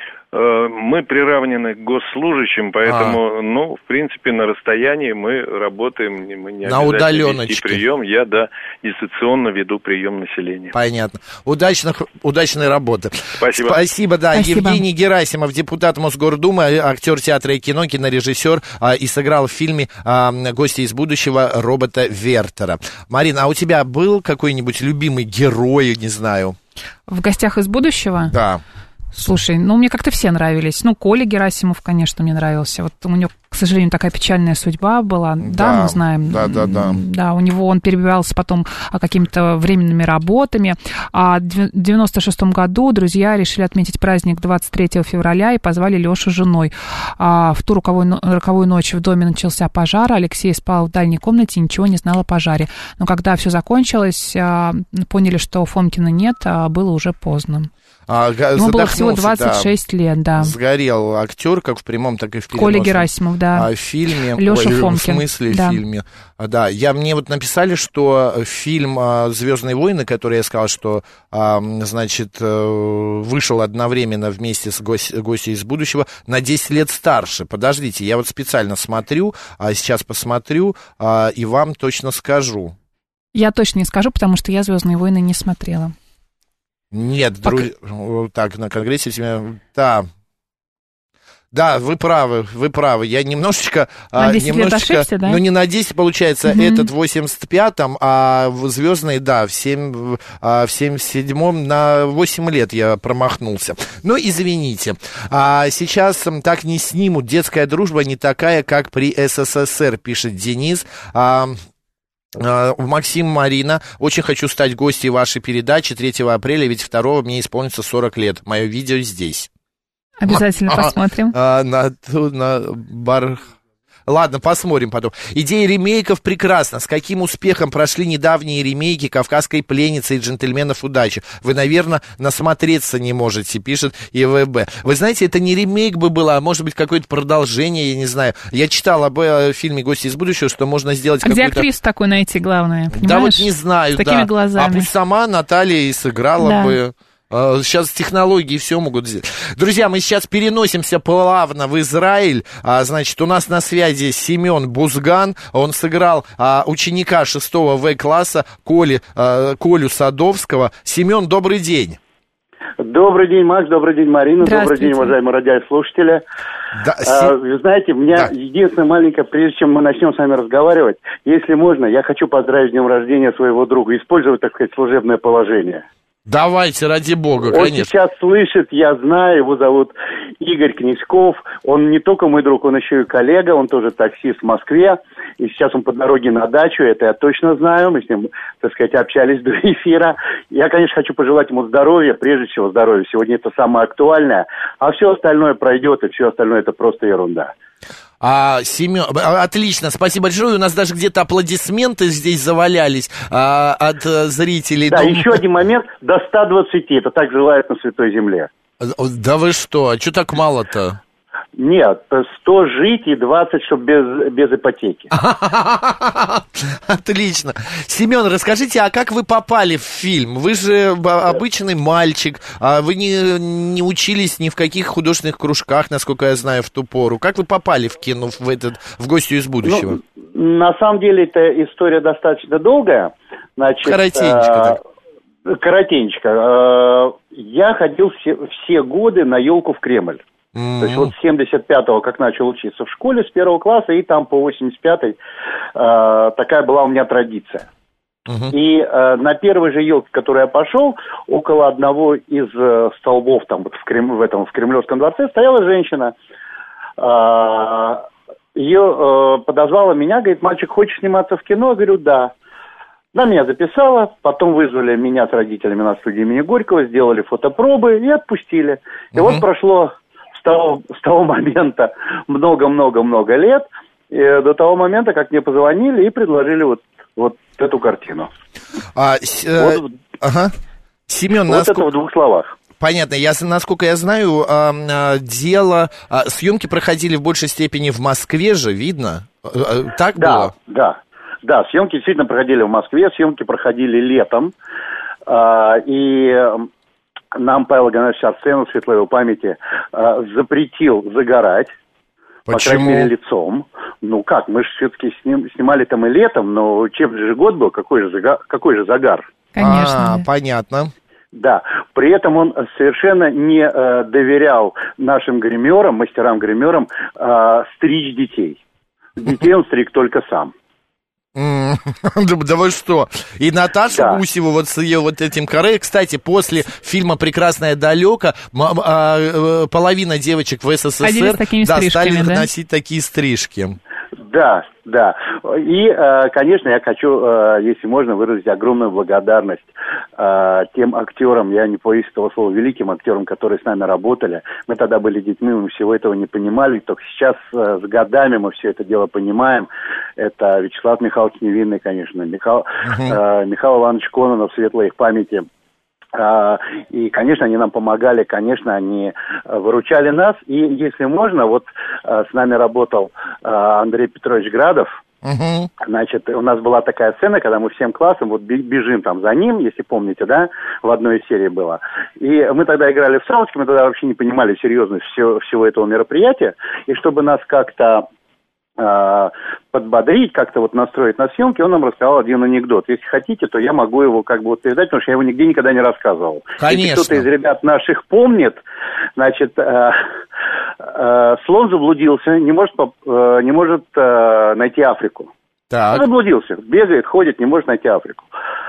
Мы приравнены к госслужащим, поэтому, в принципе, на расстоянии мы работаем, мы не на удаленочке. Прием, я, дистанционно веду прием населения. Понятно. Удачной работы. Спасибо. Спасибо. Евгений Герасимов, депутат Мосгордумы, актер театра и кино, кинорежиссер, и сыграл в фильме «Гости из будущего» робота Вертера. Марина, а у тебя был какой-нибудь любимый герой, не знаю? В «Гостях из будущего»? Да. Слушай, мне как-то все нравились. Коля Герасимов, конечно, мне нравился. Вот у него, к сожалению, такая печальная судьба была. Да, мы знаем. Да, у него он перебивался потом какими-то временными работами. А в 96-м году друзья решили отметить праздник 23 февраля и позвали Лешу с женой. В ту роковую ночь в доме начался пожар. Алексей спал в дальней комнате и ничего не знал о пожаре. Но когда все закончилось, поняли, что Фомкина нет, было уже поздно. Ему было всего 26 лет, да. Сгорел актер, как в прямом, так и в переносном. Коля Герасимов, да. В фильме. Леша Фомкин. В смысле, в фильме. Да, мне вот написали, что фильм «Звездные войны», который я сказал, что, значит, вышел одновременно вместе с «Гостьей из будущего», на 10 лет старше. Подождите, я вот специально смотрю, сейчас посмотрю, и вам точно скажу. Я точно не скажу, потому что я «Звездные войны» не смотрела. Нет, так, на Конгрессе... Да, вы правы. Я немножечко... На 10 лет ошибся, да? Не на 10, получается, этот в 85-м, а в «Звездные», в 77-м на 8 лет я промахнулся. Извините. Сейчас так не снимут. Детская дружба не такая, как при СССР, пишет Денис. Максим, Марина, очень хочу стать гостьей вашей передачи 3 апреля, ведь 2 мне исполнится 40 лет. Мое видео здесь. Обязательно посмотрим. Ладно, посмотрим потом. Идея ремейков прекрасна. С каким успехом прошли недавние ремейки «Кавказской пленницы» и «Джентльменов удачи». Вы, наверное, насмотреться не можете, пишет ИВБ. Вы знаете, это не ремейк бы было, а может быть какое-то продолжение, я не знаю. Я читал об фильме «Гости из будущего», что можно сделать какую-то... Где актрису такую найти, главное, понимаешь? Да вот не знаю, с такими глазами. А пусть сама Наталья и сыграла бы... Сейчас технологии все могут сделать. Друзья, мы сейчас переносимся плавно в Израиль. Значит, у нас на связи Семен Бузган. Он сыграл ученика 6 В-класса Колю Садовского. Семен, добрый день. Добрый день, Макс, добрый день, Марина, добрый день, уважаемые радиослушатели. Вы знаете, у меня единственное маленькое, прежде чем мы начнем с вами разговаривать, если можно, я хочу поздравить с днем рождения своего друга, использовать, так сказать, служебное положение. Давайте, ради бога, конечно. Он сейчас слышит, я знаю, его зовут Игорь Князьков. Он не только мой друг, он еще и коллега, он тоже таксист в Москве. И сейчас он по дороге на дачу, это я точно знаю. Мы с ним, так сказать, общались до эфира. Я, конечно, хочу пожелать ему здоровья, прежде всего здоровья. Сегодня это самое актуальное. А все остальное пройдет, и все остальное это просто ерунда. Семен, отлично, спасибо большое. У нас даже где-то аплодисменты здесь завалялись от зрителей. Да, еще один момент, до 120, это так желают на Святой Земле. Да вы что, а что так мало-то? Нет, 100 жить и 20, чтобы без ипотеки. Отлично. Семен, расскажите, а как вы попали в фильм? Вы же обычный мальчик, вы не учились ни в каких художественных кружках, насколько я знаю, в ту пору. Как вы попали в кино, в «Гостью из будущего»? Ну, на самом деле, это история достаточно долгая. Значит, коротенько. Я ходил все годы на елку в Кремль. То есть вот с 75-го, как начал учиться в школе, с 1 класса, и там по 85-й такая была у меня традиция. И на первой же елке, к которой я пошел, около одного из столбов там вот в Кремлевском дворце стояла женщина. Ее подозвала меня, говорит: мальчик, хочешь сниматься в кино? Я говорю: да. Она меня записала, потом вызвали меня с родителями на студию имени Горького, сделали фотопробы и отпустили. И вот прошло с того момента много-много-много лет, до того момента, как мне позвонили и предложили вот эту картину. Семен, вот это в 2 словах. Понятно. Насколько я знаю, съемки проходили в большей степени в Москве же, видно? Так было? Да, съемки действительно проходили в Москве, съемки проходили летом, и нам Павел Геннадьевич Арсенов, светлой его памяти, запретил загорать. Почему? По крайней мере, лицом. Ну как, мы же все-таки снимали там и летом, но учебный же год был, какой же загар? Конечно. Понятно. Да, при этом он совершенно не доверял нашим гримерам, мастерам-гримерам, стричь детей. Детей он стриг только сам. Да вы что? И Наташа Гусева вот с ее вот этим каре. Кстати, после фильма «Прекрасное далеко» половина девочек в СССР стали носить такие стрижки. Да. И, конечно, я хочу, если можно, выразить огромную благодарность тем актерам, я не боюсь этого слова, великим актерам, которые с нами работали. Мы тогда были детьми, мы всего этого не понимали, только сейчас с годами мы все это дело понимаем. Это Вячеслав Михайлович Невинный, конечно, Михаил Иванович Кононов, светлой их памяти. И, конечно, они нам помогали, конечно, они выручали нас. И, если можно, вот с нами работал Андрей Петрович Градов. Значит, у нас была такая сцена, когда мы всем классом вот бежим там за ним, если помните, да, в одной из серий было. И мы тогда играли в салочки, мы тогда вообще не понимали серьезность всего этого мероприятия. И чтобы нас как-то подбодрить, как-то вот настроить на съемки, он нам рассказал один анекдот. Если хотите, то я могу его как бы вот передать, потому что я его нигде никогда не рассказывал. Конечно. Если кто-то из ребят наших помнит, значит, слон заблудился, не может найти Африку. Так. Он заблудился, бегает, ходит, не может найти Африку.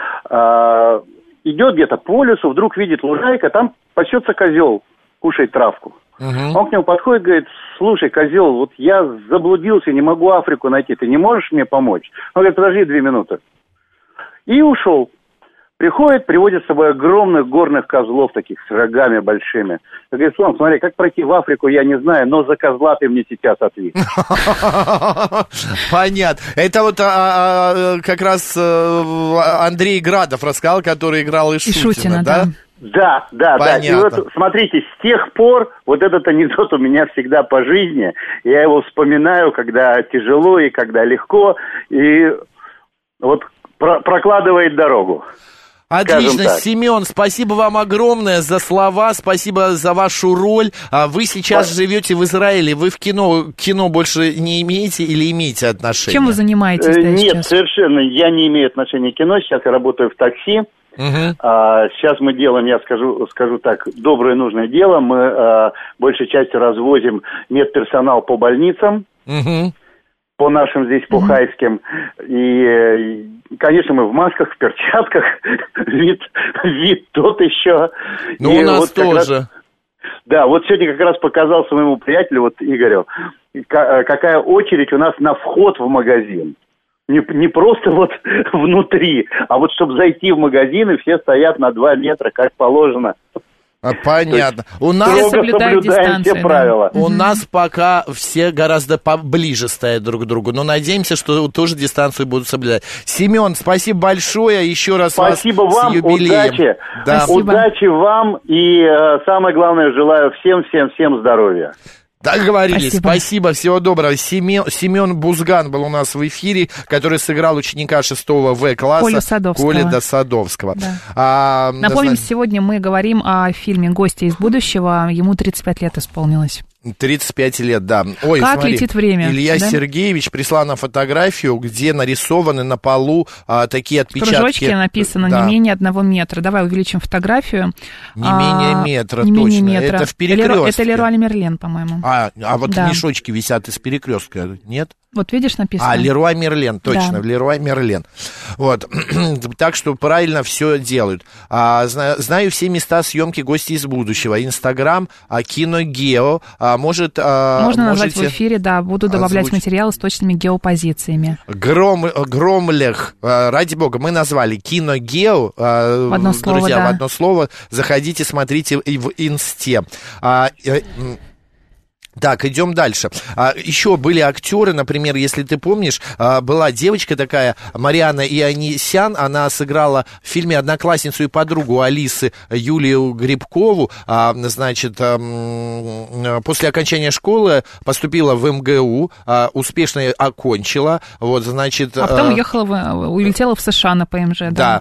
Идет где-то по лесу, вдруг видит лужайка, там пасется козел, кушает травку. Он к нему подходит, говорит: слушай, козел, вот я заблудился, не могу Африку найти, ты не можешь мне помочь? Он говорит: подожди 2 минуты. И ушел. Приходит, приводит с собой огромных горных козлов, таких с рогами большими. Говорит: слон, смотри, как пройти в Африку, я не знаю, но за козла ты мне сейчас ответишь. Понятно. Это вот как раз Андрей Градов рассказал, который играл Ишутина, да? Да. И вот, смотрите, с тех пор вот этот анекдот у меня всегда по жизни. Я его вспоминаю, когда тяжело и когда легко. И вот прокладывает дорогу. Отлично, Семен, спасибо вам огромное за слова, спасибо за вашу роль. Вы сейчас живете в Израиле, вы в кино больше не имеете или имеете отношения? Чем вы занимаетесь Нет, сейчас? совершенно, я не имею отношения к кино, сейчас я работаю в такси. Сейчас мы делаем, я скажу так, доброе нужное дело. Мы большей частью развозим медперсонал по больницам, по нашим здесь, по хайским. И, конечно, мы в масках, в перчатках, вид тот еще. Ну, у нас вот тоже. Да, вот сегодня как раз показал своему приятелю, вот Игорю, какая очередь у нас на вход в магазин. Не просто вот внутри, а вот чтобы зайти в магазин, и все стоят на 2 метра, как положено. Понятно. У нас соблюдаем все правила. У нас пока все гораздо поближе стоят друг к другу, но надеемся, что тоже дистанцию будут соблюдать. Семен, спасибо большое, еще раз спасибо вас вам, с юбилеем. удачи. Да. Удачи вам и самое главное, желаю всем здоровья. Договорились. Спасибо. Всего доброго. Семен Бузган был у нас в эфире, который сыграл ученика 6-го В-класса Коледа Садовского. Да. Напомним, сегодня мы говорим о фильме «Гости из будущего». Ему 35 лет исполнилось. 35 лет, да. Ой, как смотри, летит время. Илья Сергеевич прислал нам фотографию, где нарисованы на полу такие отпечатки. В кружочке написано «не менее 1 метра». Давай увеличим фотографию. Не менее метра, не точно. Менее метра. Это в перекрестке. Это Леруа Мерлен, по-моему. А вот мешочки висят из перекрестка, нет? Вот видишь, написано. Леруа Мерлен, точно, да. Леруа Мерлен. Вот. Так что правильно все делают. Знаю все места съемки «Гости из будущего». Инстаграм, Киногео. Можно назвать в эфире, да, буду добавлять материалы с точными геопозициями. Громлех, ради бога, мы назвали Киногео. В одно слово, друзья, да. в одно слово. Заходите, смотрите в Инсте. Так, идем дальше. Еще были актеры, например, если ты помнишь, была девочка такая, Марианна Ионисян, она сыграла в фильме одноклассницу и подругу Алисы Юлию Грибкову. Значит, после окончания школы поступила в МГУ, успешно окончила. Вот, значит, а потом улетела в США на ПМЖ. Да.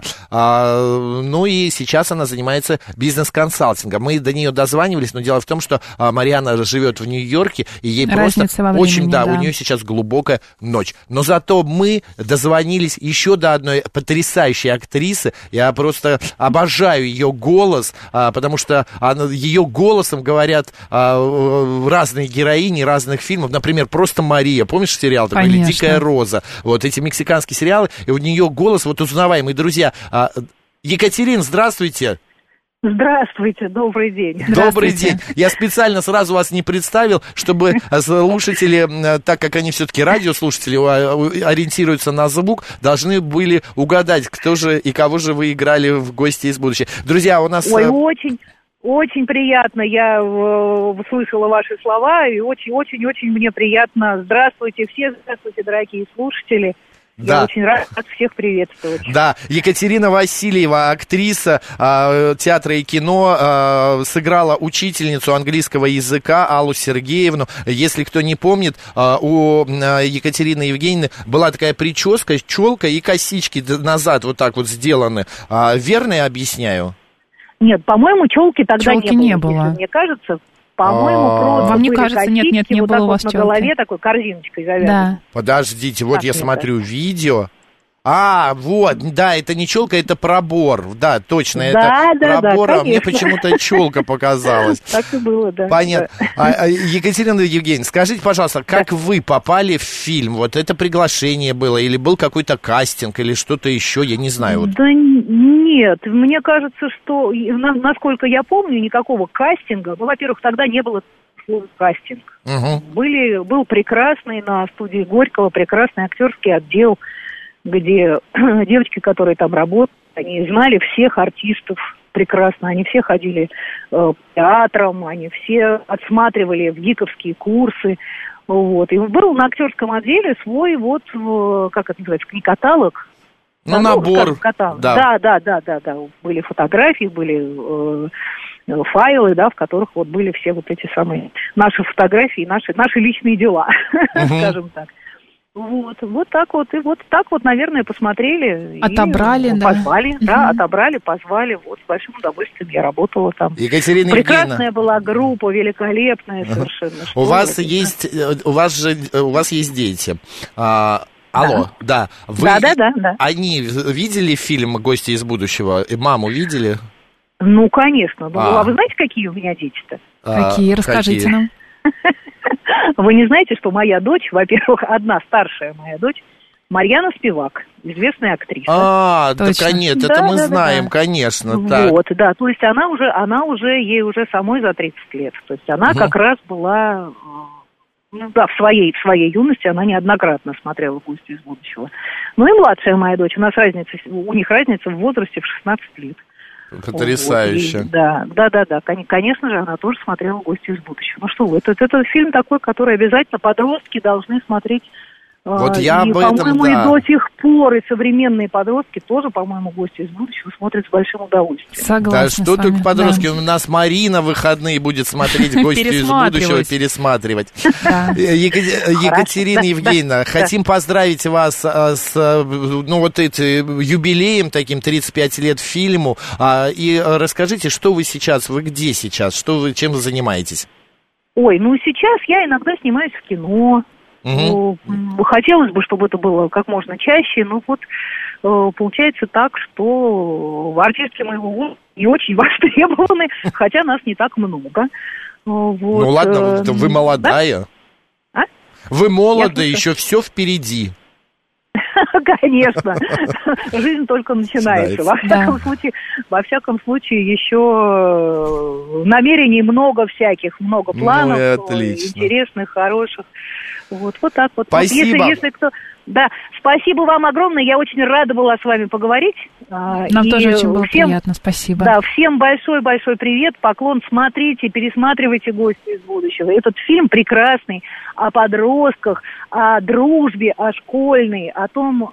Ну и сейчас она занимается бизнес-консалтингом. Мы до нее дозванивались, но дело в том, что Марианна живет в Нью-Йорке, и ей разница просто очень, да, у нее сейчас глубокая ночь. Но зато мы дозвонились еще до одной потрясающей актрисы. Я просто обожаю ее голос, потому что ее голосом говорят разные героини разных фильмов. Например, «Просто Мария». Помнишь сериал такой? Или «Дикая роза». Вот эти мексиканские сериалы. И у нее голос вот узнаваемый. Друзья, Екатерина, здравствуйте. Здравствуйте, добрый день. Добрый день. Я специально сразу вас не представил, чтобы слушатели, так как они все-таки радиослушатели, ориентируются на звук, должны были угадать, кто же и кого же вы играли в «Гости из будущего». Друзья, у нас... Ой, очень приятно. Я слышала ваши слова, и очень-очень мне приятно. Здравствуйте все, здравствуйте, дорогие слушатели. Да. Я очень рад всех приветствовать. Да, Екатерина Васильева, актриса театра и кино, сыграла учительницу английского языка Аллу Сергеевну. Если кто не помнит, у Екатерины Евгеньевны была такая прическа, челка и косички назад вот так вот сделаны. Верно я объясняю? Нет, по-моему, челки тогда не было. Мне кажется... По-моему, просто вам не были кажется, косички, нет, не вот было так у вас вот челки. на голове такой корзиночкой завязанной. Да. Подождите, вот я смотрю видео. Вот, да, это не челка, это пробор. Да, точно, это пробор, а мне почему-то челка показалась. Так и было, да. Понятно. Екатерина Евгеньевна, скажите, пожалуйста, как вы попали в фильм? Вот это приглашение было, или был какой-то кастинг, или что-то еще, я не знаю. Да нет, мне кажется, что, насколько я помню, никакого кастинга. Ну, во-первых, тогда не было слова кастинг. Был прекрасный на студии Горького, прекрасный актерский отдел, где девочки, которые там работают, они знали всех артистов прекрасно, они все ходили по театрам, они все отсматривали в ГИКовские курсы, вот. И был на актерском отделе свой вот, как это называется, не каталог, набор. Каталог. Да. Да. Были фотографии, были файлы, да, в которых вот были все вот эти самые наши фотографии, наши личные дела, скажем так. Вот так вот, и вот так вот, наверное, посмотрели. Отобрали, и позвали, да, отобрали, позвали, вот, с большим удовольствием я работала там. Екатерина Прекрасная была группа, великолепная совершенно. У вас есть дети. Алло, да. Да. Они видели фильм «Гости из будущего»? Маму видели? Ну, конечно. А вы знаете, какие у меня дети-то? Какие? Расскажите нам. Вы не знаете, что моя дочь, во-первых, одна старшая моя дочь, Марьяна Спивак, известная актриса. Так нет, это мы знаем, конечно. Так. Вот, да, то есть ей уже самой за 30 лет. То есть она как раз была, в своей юности она неоднократно смотрела «Гости из будущего». Ну и младшая моя дочь, у них разница в возрасте в 16 лет. Потрясающе. Вот, да. Конечно же, она тоже смотрела «Гости из будущего». Ну что вы, это фильм такой, который обязательно подростки должны смотреть Вот я об этом, по-моему, да. и до сих пор и современные подростки тоже, по-моему, «Гости из будущего» смотрят с большим удовольствием. Согласна. Да что только подростки, да. У нас Марина в выходные будет смотреть «Гости из будущего», пересматривать. Екатерина Евгеньевна, хотим поздравить вас с юбилеем таким, 35 лет фильму. И расскажите, что вы сейчас, вы где сейчас, чем вы занимаетесь? Ой, сейчас я иногда снимаюсь в кино. Хотелось бы, чтобы это было как можно чаще, но получается так, что артистки моего вуза не очень востребованы, хотя нас не так много. Ну ладно, вы молодая. Да? Вы молоды, еще все впереди. Конечно. Жизнь только начинается. Во всяком случае, еще намерений много всяких, много планов, интересных, хороших. Вот так вот. Спасибо. Если кто... Да, спасибо вам огромное. Я очень рада была с вами поговорить. Нам тоже очень было приятно, спасибо. Да, всем большой-большой привет, поклон. Смотрите, пересматривайте «Гости из будущего». Этот фильм прекрасный о подростках, о дружбе, о школьной, о том...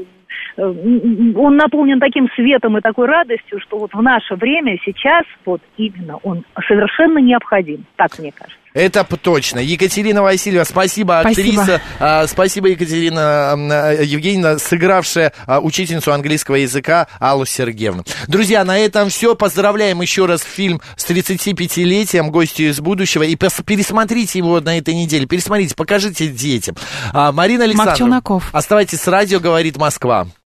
Он наполнен таким светом и такой радостью, что в наше время сейчас именно он совершенно необходим, так мне кажется. Это точно. Екатерина Васильева, спасибо, актриса. Спасибо, Екатерина Евгеньевна, сыгравшая учительницу английского языка Аллу Сергеевну. Друзья, на этом все. Поздравляем еще раз фильм с 35-летием «Гости из будущего». И пересмотрите его на этой неделе. Пересмотрите, покажите детям. Марина Александровна, оставайтесь с радио «Говорит Москва».